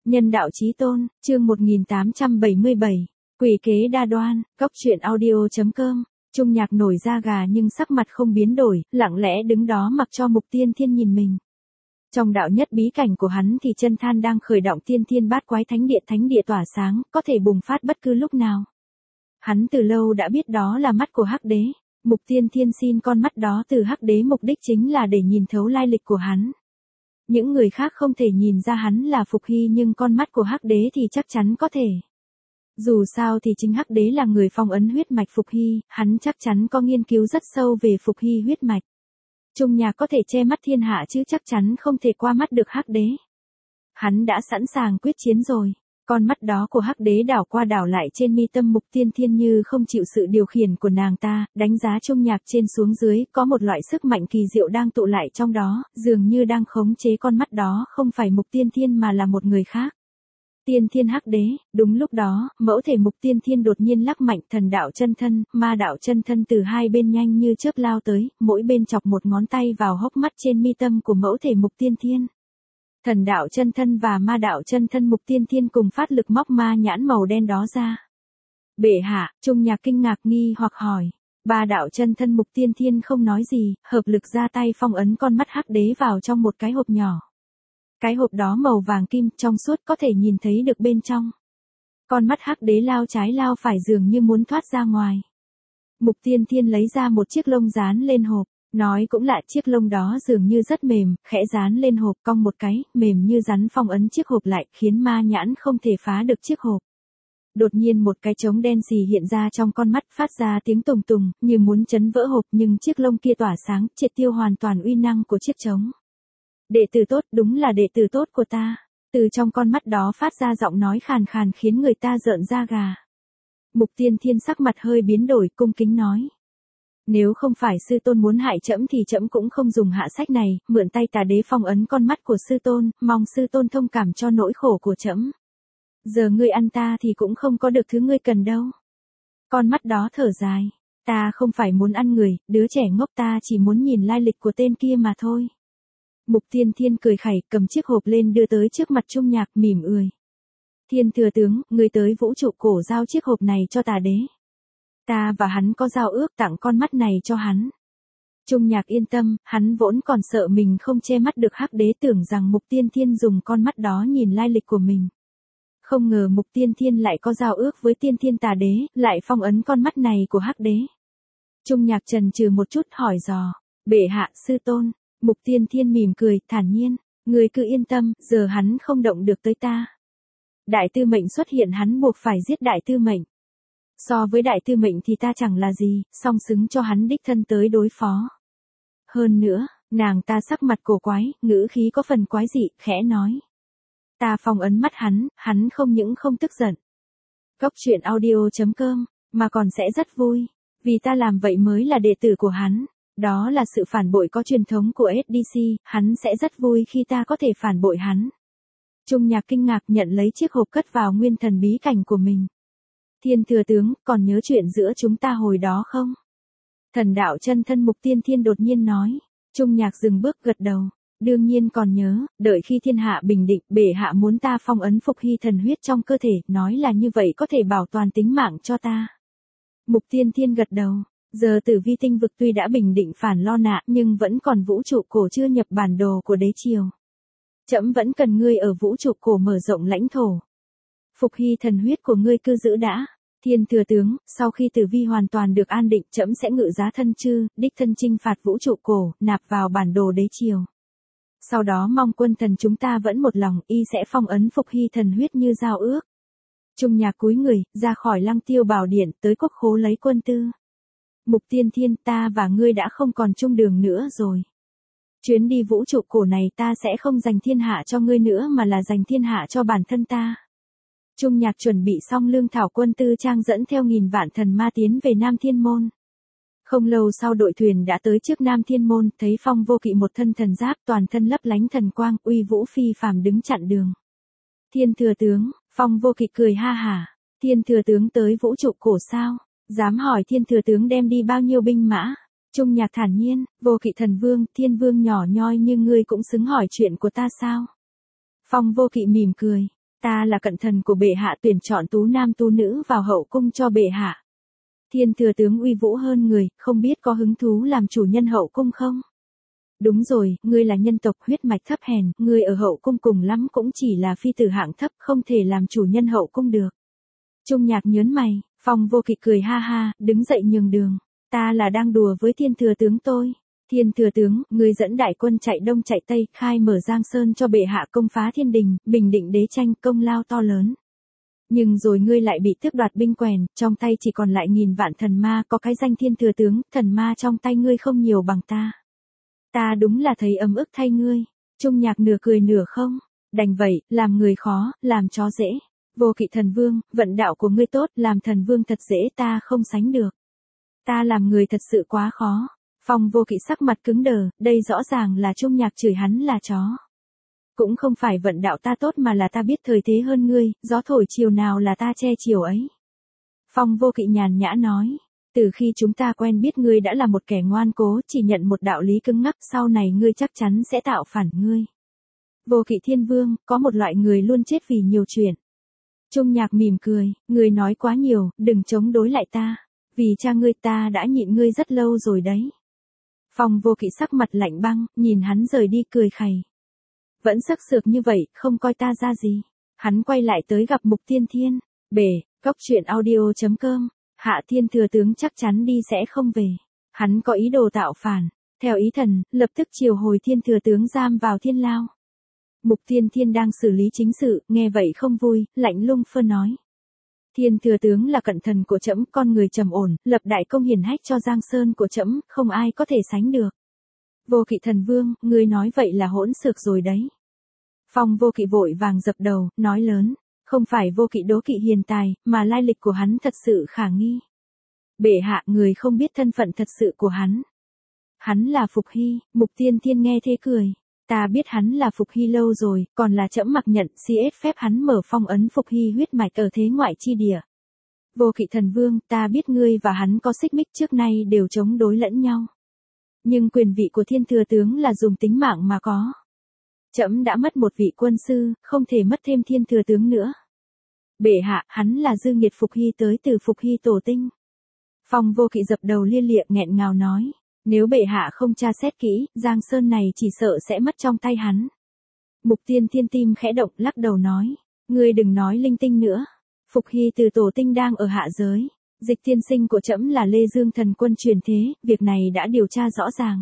Nhân đạo chí tôn, chương 1877, quỷ kế đa đoan, góc truyện audio.com. Trung Nhạc nổi da gà nhưng sắc mặt không biến đổi, lặng lẽ đứng đó mặc cho Mục Tiên Thiên nhìn mình. Trong đạo nhất bí cảnh của hắn thì chân than đang khởi động tiên thiên bát quái thánh địa tỏa sáng, có thể bùng phát bất cứ lúc nào. Hắn từ lâu đã biết đó là mắt của Hắc Đế. Mục Tiên Thiên xin con mắt đó từ Hắc Đế, mục đích chính là để nhìn thấu lai lịch của hắn. Những người khác không thể nhìn ra hắn là Phục Hy, nhưng con mắt của Hắc Đế thì chắc chắn có thể. Dù sao thì chính Hắc Đế là người phong ấn huyết mạch Phục Hy, hắn chắc chắn có nghiên cứu rất sâu về Phục Hy huyết mạch. Trung Nhạc có thể che mắt thiên hạ chứ chắc chắn không thể qua mắt được Hắc Đế. Hắn đã sẵn sàng quyết chiến rồi. Con mắt đó của Hắc Đế đảo qua đảo lại trên mi tâm Mục Tiên Thiên như không chịu sự điều khiển của nàng ta, đánh giá Trung Nhạc trên xuống dưới, có một loại sức mạnh kỳ diệu đang tụ lại trong đó, dường như đang khống chế con mắt đó không phải Mục Tiên Thiên mà là một người khác. Tiên Thiên Hắc Đế, đúng lúc đó, mẫu thể Mục Tiên Thiên đột nhiên lắc mạnh, thần đạo chân thân, ma đạo chân thân từ hai bên nhanh như chớp lao tới, mỗi bên chọc một ngón tay vào hốc mắt trên mi tâm của mẫu thể Mục Tiên Thiên. Thần đạo chân thân và ma đạo chân thân Mục Tiên Thiên cùng phát lực móc ma nhãn màu đen đó ra. Bệ hạ, Trung Nhạc kinh ngạc nghi hoặc hỏi. Ba đạo chân thân Mục Tiên Thiên không nói gì, hợp lực ra tay phong ấn con mắt Hắc Đế vào trong một cái hộp nhỏ. Cái hộp đó màu vàng kim, trong suốt, có thể nhìn thấy được bên trong. Con mắt Hắc Đế lao trái lao phải dường như muốn thoát ra ngoài. Mục Tiên Thiên lấy ra một chiếc lông dán lên hộp. Nói cũng lạ, chiếc lông đó dường như rất mềm, khẽ dán lên hộp, cong một cái, mềm như rắn phong ấn chiếc hộp lại, khiến ma nhãn không thể phá được chiếc hộp. Đột nhiên một cái trống đen xì hiện ra trong con mắt, phát ra tiếng tùng tùng, như muốn chấn vỡ hộp, nhưng chiếc lông kia tỏa sáng, triệt tiêu hoàn toàn uy năng của chiếc trống. Đệ tử tốt, đúng là đệ tử tốt của ta. Từ trong con mắt đó phát ra giọng nói khàn khàn khiến người ta rợn da gà. Mục Tiên Thiên sắc mặt hơi biến đổi, cung kính nói. Nếu không phải sư tôn muốn hại trẫm thì trẫm cũng không dùng hạ sách này, mượn tay Tà Đế phong ấn con mắt của sư tôn, mong sư tôn thông cảm cho nỗi khổ của trẫm. Giờ ngươi ăn ta thì cũng không có được thứ ngươi cần đâu. Con mắt đó thở dài. Ta không phải muốn ăn người, đứa trẻ ngốc, ta chỉ muốn nhìn lai lịch của tên kia mà thôi. Mục Tiên Thiên cười khẩy, cầm chiếc hộp lên đưa tới trước mặt Trung Nhạc, mỉm ươi. Thiên thừa tướng, ngươi tới vũ trụ cổ giao chiếc hộp này cho Tà Đế. Ta và hắn có giao ước tặng con mắt này cho hắn. Trung Nhạc yên tâm, hắn vốn còn sợ mình không che mắt được Hắc Đế, tưởng rằng Mục Tiên Thiên dùng con mắt đó nhìn lai lịch của mình. Không ngờ Mục Tiên Thiên lại có giao ước với Tiên Thiên Tà Đế, lại phong ấn con mắt này của Hắc Đế. Trung Nhạc chần chừ một chút hỏi dò, bệ hạ, sư tôn. Mục Tiên Thiên mỉm cười, thản nhiên, người cứ yên tâm, giờ hắn không động được tới ta. Đại tư mệnh xuất hiện, hắn buộc phải giết đại tư mệnh. So với đại tư mệnh thì ta chẳng là gì, song xứng cho hắn đích thân tới đối phó. Hơn nữa, nàng ta sắc mặt cổ quái, ngữ khí có phần quái dị, khẽ nói. Ta phong ấn mắt hắn không những không tức giận. Góc truyện audio.com, mà còn sẽ rất vui, vì ta làm vậy mới là đệ tử của hắn. Đó là sự phản bội có truyền thống của SDC, hắn sẽ rất vui khi ta có thể phản bội hắn. Trung Nhạc kinh ngạc nhận lấy chiếc hộp cất vào nguyên thần bí cảnh của mình. Thiên thừa tướng, còn nhớ chuyện giữa chúng ta hồi đó không? Thần đạo chân thân Mục Tiên Thiên đột nhiên nói. Trung Nhạc dừng bước gật đầu. Đương nhiên còn nhớ, đợi khi thiên hạ bình định, bệ hạ muốn ta phong ấn Phục Hy thần huyết trong cơ thể, nói là như vậy có thể bảo toàn tính mạng cho ta. Mục Tiên Thiên gật đầu. Giờ Tử Vi tinh vực tuy đã bình định phản lo nạ, nhưng vẫn còn vũ trụ cổ chưa nhập bản đồ của đế triều. Trẫm vẫn cần ngươi ở vũ trụ cổ mở rộng lãnh thổ. Phục Hy thần huyết của ngươi cứ giữ đã. Thiên thừa tướng, sau khi Tử Vi hoàn toàn được an định, trẫm sẽ ngự giá thân chư, đích thân chinh phạt vũ trụ cổ, nạp vào bản đồ đế triều. Sau đó mong quân thần chúng ta vẫn một lòng, y sẽ phong ấn Phục Hy thần huyết như giao ước. Trung Nhạc cúi người, ra khỏi Lăng Tiêu Bảo Điện, tới quốc khố lấy quân tư. Mục Tiên Thiên, ta và ngươi đã không còn chung đường nữa rồi. Chuyến đi vũ trụ cổ này ta sẽ không dành thiên hạ cho ngươi nữa mà là dành thiên hạ cho bản thân ta. Trung Nhạc chuẩn bị xong lương thảo, quân tư trang dẫn theo 1000 vạn thần ma tiến về Nam Thiên Môn. Không lâu sau đội thuyền đã tới trước Nam Thiên Môn, thấy Phong Vô Kỵ một thân thần giáp, toàn thân lấp lánh thần quang, uy vũ phi phàm đứng chặn đường. Thiên thừa tướng, Phong Vô Kỵ cười ha hả. Thiên thừa tướng tới vũ trụ cổ sao? Dám hỏi thiên thừa tướng đem đi bao nhiêu binh mã? Trung Nhạc thản nhiên, Vô Kỵ thần vương, thiên vương nhỏ nhoi như ngươi cũng xứng hỏi chuyện của ta sao? Phong Vô Kỵ mỉm cười. Ta là cận thần của bệ hạ, tuyển chọn tú nam tú nữ vào hậu cung cho bệ hạ. Thiên thừa tướng uy vũ hơn người, không biết có hứng thú làm chủ nhân hậu cung không? Đúng rồi, ngươi là nhân tộc huyết mạch thấp hèn, ngươi ở hậu cung cùng lắm cũng chỉ là phi tử hạng thấp, không thể làm chủ nhân hậu cung được. Trung Nhạc nhớn mày, Phong Vô Kỵ cười ha ha, đứng dậy nhường đường. Ta là đang đùa với thiên thừa tướng tôi. Thiên thừa tướng, ngươi dẫn đại quân chạy đông chạy tây, khai mở Giang Sơn cho bệ hạ, công phá thiên đình, bình định đế tranh, công lao to lớn. Nhưng rồi ngươi lại bị tước đoạt binh quèn, trong tay chỉ còn lại 1000 vạn thần ma, có cái danh thiên thừa tướng, thần ma trong tay ngươi không nhiều bằng ta. Ta đúng là thấy ấm ức thay ngươi. Trung Nhạc nửa cười nửa không. Đành vậy, làm người khó, làm chó dễ. Vô Kỵ thần vương, vận đạo của ngươi tốt, làm thần vương thật dễ, ta không sánh được. Ta làm người thật sự quá khó. Phong Vô Kỵ sắc mặt cứng đờ, đây rõ ràng là Trung Nhạc chửi hắn là chó. Cũng không phải vận đạo ta tốt mà là ta biết thời thế hơn ngươi, gió thổi chiều nào là ta che chiều ấy. Phong Vô Kỵ nhàn nhã nói, từ khi chúng ta quen biết ngươi đã là một kẻ ngoan cố, chỉ nhận một đạo lý cứng ngắc, sau này ngươi chắc chắn sẽ tạo phản ngươi. Vô Kỵ thiên vương, có một loại người luôn chết vì nhiều chuyện. Trung Nhạc mỉm cười, ngươi nói quá nhiều, đừng chống đối lại ta. Vì cha ngươi ta đã nhịn ngươi rất lâu rồi đấy. Phong Vô Kỵ sắc mặt lạnh băng, nhìn hắn rời đi cười khẩy. Vẫn sắc sược như vậy, không coi ta ra gì. Hắn quay lại tới gặp Mục Tiên Thiên. Bể, coctruyện.audio.com. Hạ thiên thừa tướng chắc chắn đi sẽ không về. Hắn có ý đồ tạo phản. Theo ý thần, lập tức chiều hồi thiên thừa tướng giam vào thiên lao. Mục Tiên Thiên đang xử lý chính sự, nghe vậy không vui, lạnh lùng phơ nói. Thiên thừa tướng là cận thần của trẫm, con người trầm ổn, lập đại công hiển hách cho Giang Sơn của trẫm, không ai có thể sánh được. Vô Kỵ thần vương, ngươi nói vậy là hỗn xược rồi đấy. Phong Vô Kỵ vội vàng dập đầu, nói lớn, không phải Vô Kỵ đố kỵ hiền tài, mà lai lịch của hắn thật sự khả nghi. Bệ hạ, người không biết thân phận thật sự của hắn. Hắn là Phục Hy. Mục Tiên Thiên nghe thế cười. Ta biết hắn là Phục Hy lâu rồi, còn là trẫm mặc nhận CS phép hắn mở phong ấn Phục Hy huyết mạch ở thế ngoại chi địa. Vô Kỵ thần vương, ta biết ngươi và hắn có xích mích trước nay đều chống đối lẫn nhau. Nhưng quyền vị của thiên thừa tướng là dùng tính mạng mà có. Trẫm đã mất một vị quân sư, không thể mất thêm thiên thừa tướng nữa. Bệ hạ, hắn là dư nghiệt Phục Hy tới từ Phục Hy tổ tinh. Phong Vô Kỵ dập đầu lia lịa nghẹn ngào nói. Nếu bệ hạ không tra xét kỹ, Giang Sơn này chỉ sợ sẽ mất trong tay hắn. Mục Tiên Thiên tim khẽ động, lắc đầu nói. Ngươi đừng nói linh tinh nữa. Phục Hy từ tổ tinh đang ở hạ giới. Dịch tiên sinh của trẫm là Lê Dương thần quân truyền thế, việc này đã điều tra rõ ràng.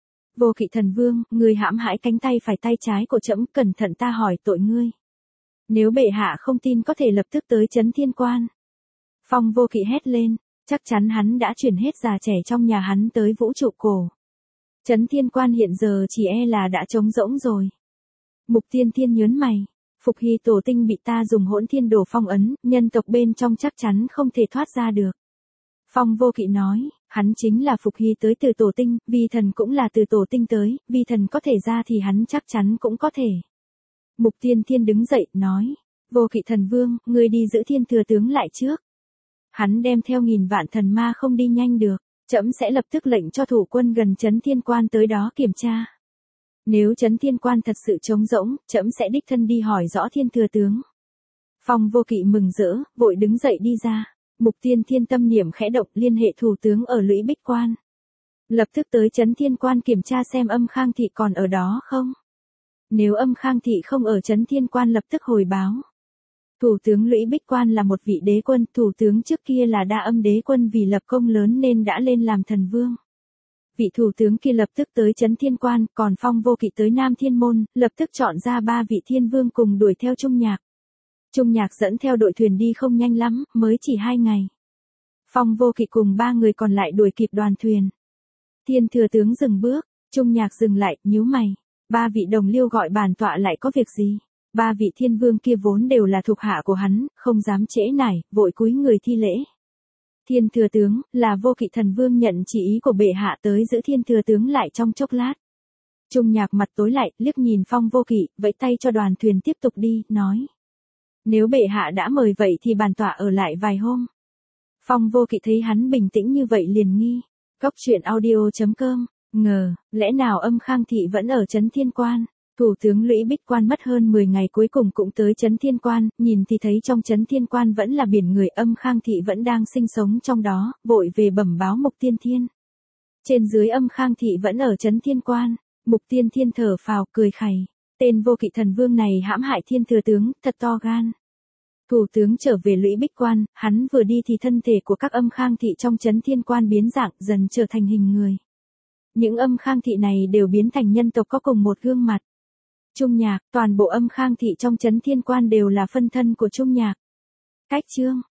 Vô Kỵ thần vương, ngươi hãm hại cánh tay phải tay trái của trẫm, cẩn thận ta hỏi tội ngươi. Nếu bệ hạ không tin có thể lập tức tới Trấn Thiên Quan. Phong Vô Kỵ hét lên, chắc chắn hắn đã chuyển hết già trẻ trong nhà hắn tới vũ trụ cổ. Trấn Thiên Quan hiện giờ chỉ e là đã trống rỗng rồi. Mục Tiên Thiên nhớn mày. Phục Hy tổ tinh bị ta dùng hỗn thiên đồ phong ấn, nhân tộc bên trong chắc chắn không thể thoát ra được. Phong Vô Kỵ nói, hắn chính là Phục Hy tới từ tổ tinh, vi thần cũng là từ tổ tinh tới, vi thần có thể ra thì hắn chắc chắn cũng có thể. Mục Tiên Thiên đứng dậy, nói, Vô Kỵ thần vương, ngươi đi giữ thiên thừa tướng lại trước. Hắn đem theo 1000 vạn thần ma không đi nhanh được, trẫm sẽ lập tức lệnh cho thủ quân gần Trấn Thiên Quan tới đó kiểm tra. Nếu Trấn Thiên Quan thật sự trống rỗng, trẫm sẽ đích thân đi hỏi rõ thiên thừa tướng. Phong Vô Kỵ mừng rỡ, vội đứng dậy đi ra. Mục Tiên Thiên tâm niệm khẽ động, liên hệ thủ tướng ở Lũy Bích Quan. Lập tức tới Trấn Thiên Quan kiểm tra xem Âm Khang Thị còn ở đó không. Nếu Âm Khang Thị không ở Trấn Thiên Quan lập tức hồi báo. Thủ tướng Lũy Bích Quan là một vị đế quân, thủ tướng trước kia là Đa Âm đế quân vì lập công lớn nên đã lên làm thần vương. Vị thủ tướng kia lập tức tới Trấn Thiên Quan, còn Phong Vô Kỵ tới Nam Thiên Môn, lập tức chọn ra 3 vị thiên vương cùng đuổi theo Trung Nhạc. Trung Nhạc dẫn theo đội thuyền đi không nhanh lắm, mới chỉ 2 ngày. Phong Vô Kỵ cùng 3 người còn lại đuổi kịp đoàn thuyền. Thiên thừa tướng dừng bước, Trung Nhạc dừng lại, nhíu mày. 3 vị đồng liêu gọi bản tọa lại có việc gì? 3 vị thiên vương kia vốn đều là thuộc hạ của hắn, không dám trễ nải, vội cúi người thi lễ. Thiên thừa tướng, là Vô Kỵ thần vương nhận chỉ ý của bệ hạ tới giữ thiên thừa tướng lại trong chốc lát. Trung Nhạc mặt tối lại, liếc nhìn Phong Vô Kỵ, vẫy tay cho đoàn thuyền tiếp tục đi, nói. Nếu bệ hạ đã mời vậy thì bản tọa ở lại vài hôm. Phong Vô Kỵ thấy hắn bình tĩnh như vậy liền nghi. Coctruyện.audio.com, lẽ nào Âm Khang Thị vẫn ở Trấn Thiên Quan? Thủ tướng Lũy Bích Quan mất hơn 10 ngày cuối cùng cũng tới Trấn Thiên Quan, nhìn thì thấy trong Trấn Thiên Quan vẫn là biển người, Âm Khang Thị vẫn đang sinh sống trong đó, vội về bẩm báo Mục Tiên Thiên. Trên dưới Âm Khang Thị vẫn ở Trấn Thiên Quan, Mục Tiên Thiên thở phào cười khẩy, tên Vô Kỵ Thần Vương này hãm hại Thiên thừa tướng, thật to gan. Thủ tướng trở về Lũy Bích Quan, hắn vừa đi thì thân thể của các Âm Khang Thị trong Trấn Thiên Quan biến dạng, dần trở thành hình người. Những Âm Khang Thị này đều biến thành nhân tộc có cùng một gương mặt. Trung Nhạc, toàn bộ Âm Khang Thị trong Trấn Thiên Quan đều là phân thân của Trung Nhạc. Cách chương